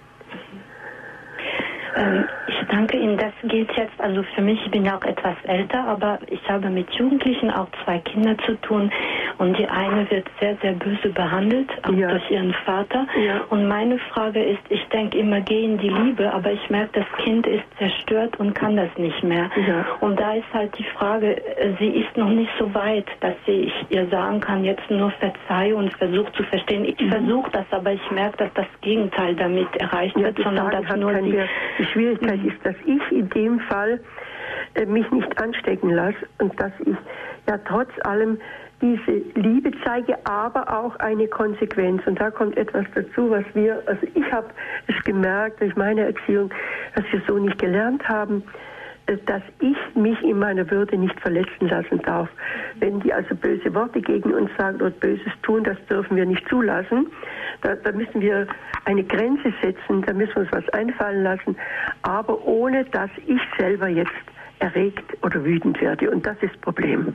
Ich danke Ihnen. Das gilt jetzt, also für mich, ich bin ja auch etwas älter, aber ich habe mit Jugendlichen auch 2 Kinder zu tun und die eine wird sehr, sehr böse behandelt, auch durch ihren Vater. Ja. Und meine Frage ist, ich denke immer, geh in die Liebe, aber ich merke, das Kind ist zerstört und kann das nicht mehr. Ja. Und da ist halt die Frage, sie ist noch nicht so weit, dass ich ihr sagen kann, jetzt nur verzeihe und versuche zu verstehen. Ich versuche das, aber ich merke, dass das Gegenteil damit erreicht wird, sondern dass nur sie... Die Schwierigkeit ist, dass ich in dem Fall mich nicht anstecken lasse und dass ich ja trotz allem diese Liebe zeige, aber auch eine Konsequenz. Und da kommt etwas dazu, was ich habe es gemerkt durch meine Erziehung, dass wir so nicht gelernt haben, dass ich mich in meiner Würde nicht verletzen lassen darf. Wenn die also böse Worte gegen uns sagen oder Böses tun, das dürfen wir nicht zulassen. Da müssen wir eine Grenze setzen, da müssen wir uns was einfallen lassen, aber ohne, dass ich selber jetzt erregt oder wütend werde. Und das ist das Problem.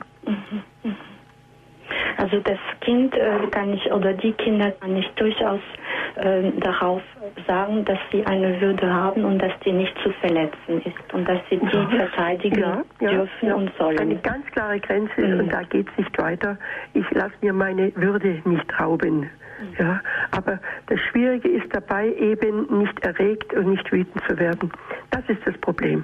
Also das Kind kann ich, oder die Kinder kann ich durchaus darauf sagen, dass sie eine Würde haben und dass die nicht zu verletzen ist und dass sie die verteidigen dürfen und sollen. Eine ganz klare Grenze und da geht es nicht weiter. Ich lasse mir meine Würde nicht rauben. Ja, aber das Schwierige ist dabei eben nicht erregt und nicht wütend zu werden. Das ist das Problem.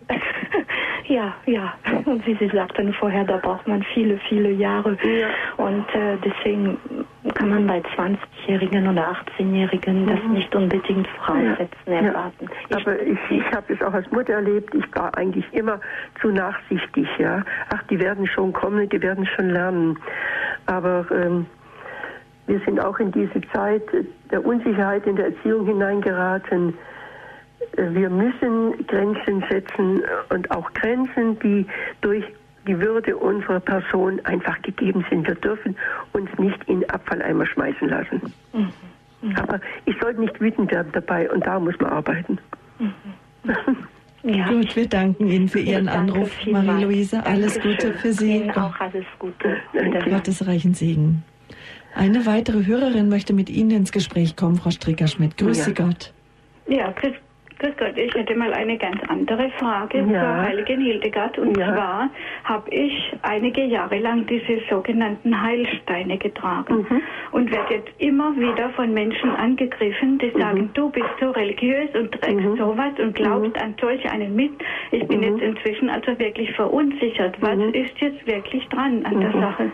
Ja. Und wie Sie sagten vorher, da braucht man viele, viele Jahre. Ja. Und deswegen kann man bei 20-Jährigen oder 18-Jährigen das nicht unbedingt voraussetzen, erwarten. Aber ich habe es auch als Mutter erlebt. Ich war eigentlich immer zu nachsichtig. Ja, ach, die werden schon kommen, die werden schon lernen. Aber wir sind auch in diese Zeit der Unsicherheit in der Erziehung hineingeraten. Wir müssen Grenzen setzen und auch Grenzen, die durch die Würde unserer Person einfach gegeben sind. Wir dürfen uns nicht in Abfalleimer schmeißen lassen. Aber ich sollte nicht wütend werden dabei und da muss man arbeiten. Ja. Gut, wir danken Ihnen für Ihren Anruf, Marie-Louise. Alles Gute für Sie. Ihnen auch alles Gute. Gottes reichen Segen. Eine weitere Hörerin möchte mit Ihnen ins Gespräch kommen, Frau Strickerschmidt. Grüße Gott. Ja, grüß Grüß Gott, ich hätte mal eine ganz andere Frage zur heiligen Hildegard. Und zwar habe ich einige Jahre lang diese sogenannten Heilsteine getragen und werde jetzt immer wieder von Menschen angegriffen, die sagen, du bist so religiös und trägst sowas und glaubst an solch einen Mist. Ich bin jetzt inzwischen also wirklich verunsichert. Was ist jetzt wirklich dran an der Sache?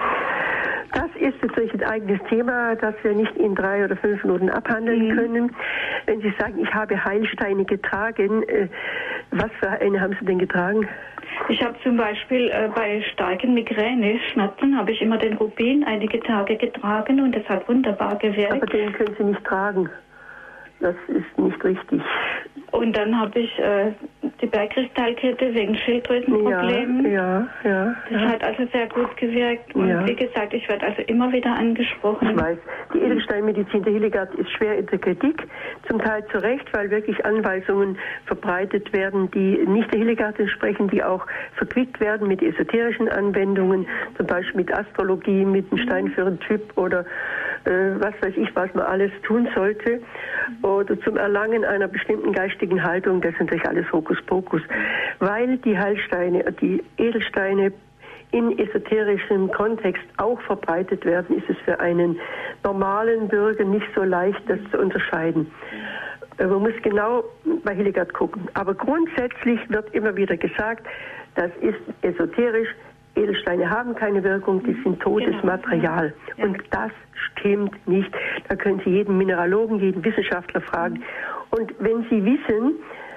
Das ist natürlich ein eigenes Thema, das wir nicht in 3 oder 5 Minuten abhandeln können. Wenn Sie sagen, ich habe Heilsteine getragen, was für eine haben Sie denn getragen? Ich habe zum Beispiel bei starken Migräne-Schmerzen habe ich immer den Rubin einige Tage getragen und das hat wunderbar gewirkt. Aber den können Sie nicht tragen. Das ist nicht richtig. Und dann habe ich die Bergkristallkette wegen Schilddrüsenproblemen. Das hat also sehr gut gewirkt. Und wie gesagt, ich werde also immer wieder angesprochen. Ich weiß, die Edelsteinmedizin der Hildegard ist schwer in der Kritik. Zum Teil zu Recht, weil wirklich Anweisungen verbreitet werden, die nicht der Hildegard entsprechen, die auch verquickt werden mit esoterischen Anwendungen, zum Beispiel mit Astrologie, mit einem Stein für einen Typ oder was weiß ich, was man alles tun sollte, oder zum Erlangen einer bestimmten geistigen Haltung. Das ist natürlich alles Hokuspokus, weil die Heilsteine, die Edelsteine in esoterischem Kontext auch verbreitet werden, ist es für einen normalen Bürger nicht so leicht, das zu unterscheiden. Man muss genau bei Hildegard gucken. Aber grundsätzlich wird immer wieder gesagt, das ist esoterisch, Edelsteine haben keine Wirkung, die sind totes Material. Und das stimmt nicht. Da können Sie jeden Mineralogen, jeden Wissenschaftler fragen. Und wenn Sie wissen,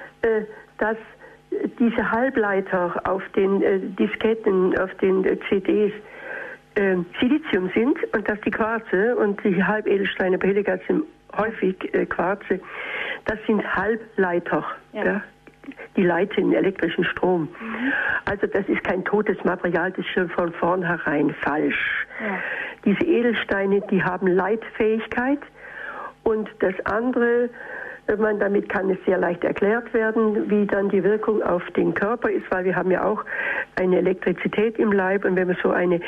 dass diese Halbleiter auf den Disketten, auf den CDs Silizium sind und dass die Quarze und die Halbedelsteine bei Hildegard sind häufig Quarze, das sind Halbleiter. Ja. Die leiten elektrischen Strom. Also das ist kein totes Material, das ist schon von vornherein falsch. Diese Edelsteine, die haben Leitfähigkeit und das andere, damit kann es sehr leicht erklärt werden, wie dann die Wirkung auf den Körper ist, weil wir haben ja auch eine Elektrizität im Leib und wenn wir so eine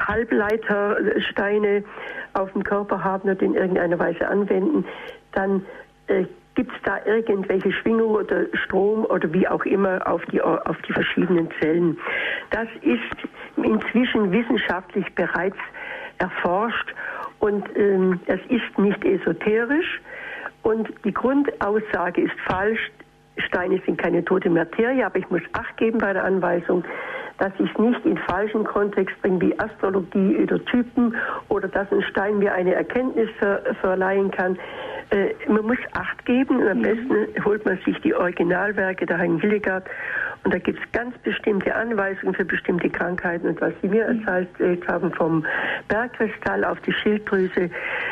Halbleitersteine auf dem Körper haben und in irgendeiner Weise anwenden, dann gibt es da irgendwelche Schwingungen oder Strom oder wie auch immer auf die verschiedenen Zellen. Das ist inzwischen wissenschaftlich bereits erforscht und es ist nicht esoterisch und die Grundaussage ist falsch. Steine sind keine tote Materie, aber ich muss Acht geben bei der Anweisung, dass ich nicht in falschen Kontext bringe wie Astrologie oder Typen oder dass ein Stein mir eine Erkenntnis verleihen kann. Man muss Acht geben und am besten holt man sich die Originalwerke der heiligen Hildegard und da gibt es ganz bestimmte Anweisungen für bestimmte Krankheiten und was Sie mir erzählt haben vom Bergkristall auf die Schilddrüse,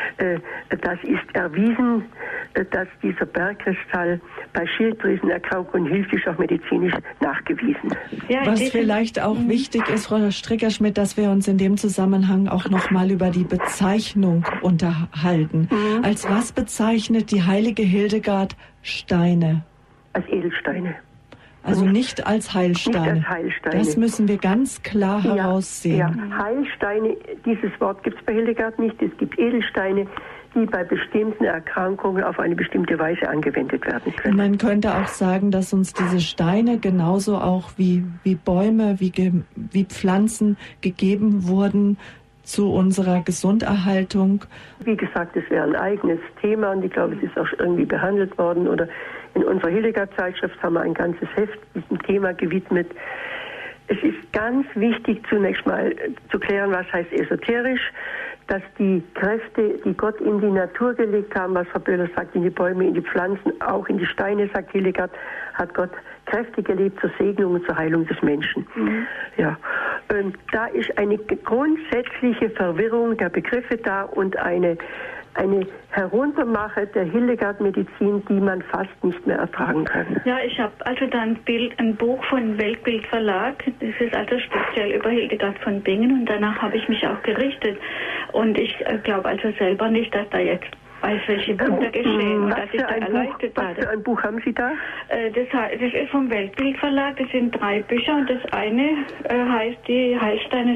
das ist erwiesen, dass dieser Bergkristall bei Schilddrüsenerkrankungen hilft, ist auch medizinisch nachgewiesen. Ja, was vielleicht auch wichtig ist, Frau Strickerschmidt, dass wir uns in dem Zusammenhang auch nochmal über die Bezeichnung unterhalten. Als was bezeichnet die heilige Hildegard Steine? Als Edelsteine. Also nicht als Heilsteine. Nicht als Heilsteine. Das müssen wir ganz klar heraussehen. Ja, Heilsteine, dieses Wort gibt es bei Hildegard nicht. Es gibt Edelsteine, die bei bestimmten Erkrankungen auf eine bestimmte Weise angewendet werden können. Man könnte auch sagen, dass uns diese Steine genauso auch wie Bäume, wie Pflanzen gegeben wurden zu unserer Gesunderhaltung. Wie gesagt, es wäre ein eigenes Thema und ich glaube, es ist auch irgendwie behandelt worden. Oder in unserer Hildegard-Zeitschrift haben wir ein ganzes Heft diesem Thema gewidmet. Es ist ganz wichtig, zunächst mal zu klären, was heißt esoterisch, dass die Kräfte, die Gott in die Natur gelegt haben, was Frau Böhler sagt, in die Bäume, in die Pflanzen, auch in die Steine, sagt Hildegard, hat Gott Kräfte gelegt zur Segnung und zur Heilung des Menschen. Ja. Da ist eine grundsätzliche Verwirrung der Begriffe da und eine Heruntermache der Hildegard-Medizin, die man fast nicht mehr ertragen kann. Ja, ich habe also da ein Buch von Weltbild Verlag, das ist also speziell über Hildegard von Bingen und danach habe ich mich auch gerichtet und ich glaube also selber nicht, dass da jetzt welche Wunder geschehen und dass ich da erleuchtet werde. Was für ein Buch haben Sie da? Das ist vom Weltbild Verlag, das sind 3 Bücher und das eine heißt die Heilsteine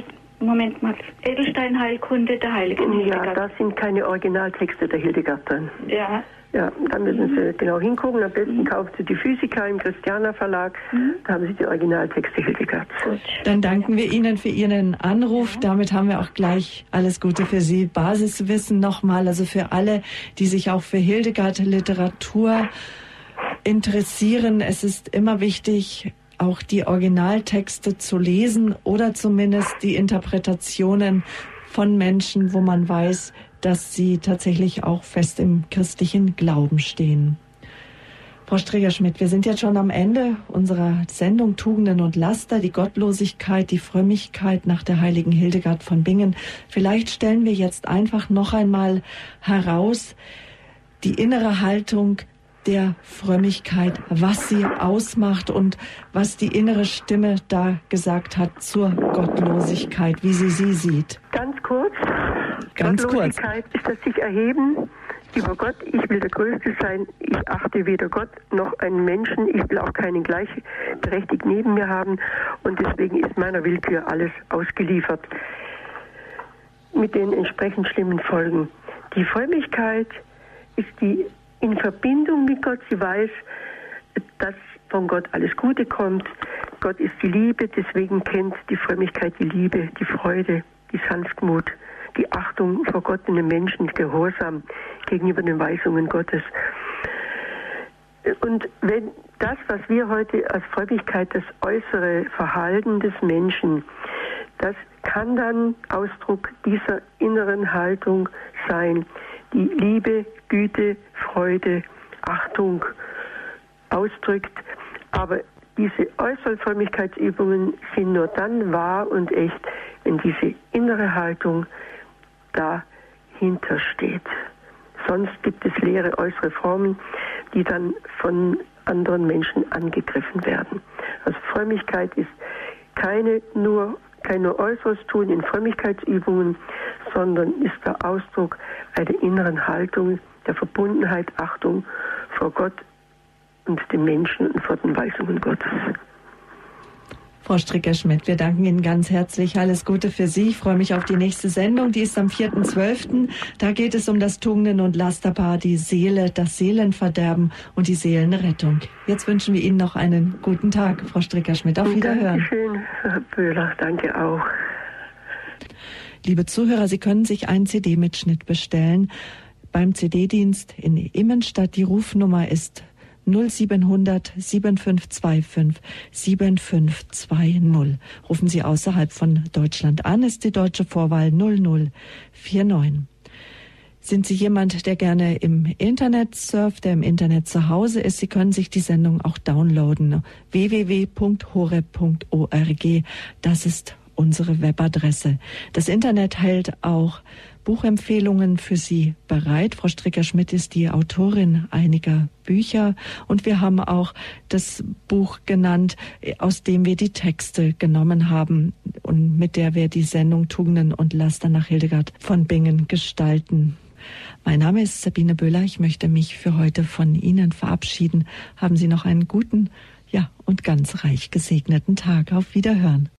Moment mal, Edelsteinheilkunde der Heiligen Hildegard. Ja, da sind keine Originaltexte der Hildegard drin. Ja. Ja, da müssen Sie genau hingucken. Am besten kaufen Sie die Physiker im Christiana Verlag. Da haben Sie die Originaltexte Hildegard. Dann danken wir Ihnen für Ihren Anruf. Damit haben wir auch gleich alles Gute für Sie. Basiswissen nochmal, also für alle, die sich auch für Hildegard-Literatur interessieren. Es ist immer wichtig, auch die Originaltexte zu lesen oder zumindest die Interpretationen von Menschen, wo man weiß, dass sie tatsächlich auch fest im christlichen Glauben stehen. Frau Streger-Schmidt, wir sind jetzt schon am Ende unserer Sendung Tugenden und Laster, die Gottlosigkeit, die Frömmigkeit nach der heiligen Hildegard von Bingen. Vielleicht stellen wir jetzt einfach noch einmal heraus die innere Haltung der Frömmigkeit, was sie ausmacht und was die innere Stimme da gesagt hat zur Gottlosigkeit, wie sie sieht. Ganz kurz. Ganz Gottlosigkeit ist das sich erheben über Gott. Ich will der Größte sein. Ich achte weder Gott noch einen Menschen. Ich will auch keinen gleichberechtigt neben mir haben. Und deswegen ist meiner Willkür alles ausgeliefert. Mit den entsprechend schlimmen Folgen. Die Frömmigkeit ist die in Verbindung mit Gott. Sie weiß, dass von Gott alles Gute kommt. Gott ist die Liebe, deswegen kennt die Frömmigkeit die Liebe, die Freude, die Sanftmut, die Achtung vor Gott und den Menschen, Gehorsam gegenüber den Weisungen Gottes. Und wenn das, was wir heute als Frömmigkeit, das äußere Verhalten des Menschen, das kann dann Ausdruck dieser inneren Haltung sein, die Liebe, Güte, Freude, Achtung ausdrückt. Aber diese äußeren Frömmigkeitsübungen sind nur dann wahr und echt, wenn diese innere Haltung dahinter steht. Sonst gibt es leere äußere Formen, die dann von anderen Menschen angegriffen werden. Also Frömmigkeit ist kein nur äußeres Tun in Frömmigkeitsübungen, sondern ist der Ausdruck einer inneren Haltung der Verbundenheit, Achtung vor Gott und den Menschen und vor den Weisungen Gottes. Frau Streger-Schmidt, wir danken Ihnen ganz herzlich. Alles Gute für Sie. Ich freue mich auf die nächste Sendung. Die ist am 4.12. Da geht es um das Tugenden- und Lasterpaar, die Seele, das Seelenverderben und die Seelenrettung. Jetzt wünschen wir Ihnen noch einen guten Tag, Frau Streger-Schmidt. Auf Wiederhören. Dankeschön, Herr Böhler. Danke auch. Liebe Zuhörer, Sie können sich einen CD-Mitschnitt bestellen beim CD-Dienst in Immenstadt. Die Rufnummer ist 0700 7525 7520. Rufen Sie außerhalb von Deutschland an, ist die deutsche Vorwahl 0049. Sind Sie jemand, der gerne im Internet surft, der im Internet zu Hause ist? Sie können sich die Sendung auch downloaden. www.horeb.org. Das ist unsere Webadresse. Das Internet hält auch Buchempfehlungen für Sie bereit. Frau Streger-Schmidt ist die Autorin einiger Bücher und wir haben auch das Buch genannt, aus dem wir die Texte genommen haben und mit der wir die Sendung Tugenden und Laster nach Hildegard von Bingen gestalten. Mein Name ist Sabine Böhler. Ich möchte mich für heute von Ihnen verabschieden. Haben Sie noch einen guten, und ganz reich gesegneten Tag. Auf Wiederhören.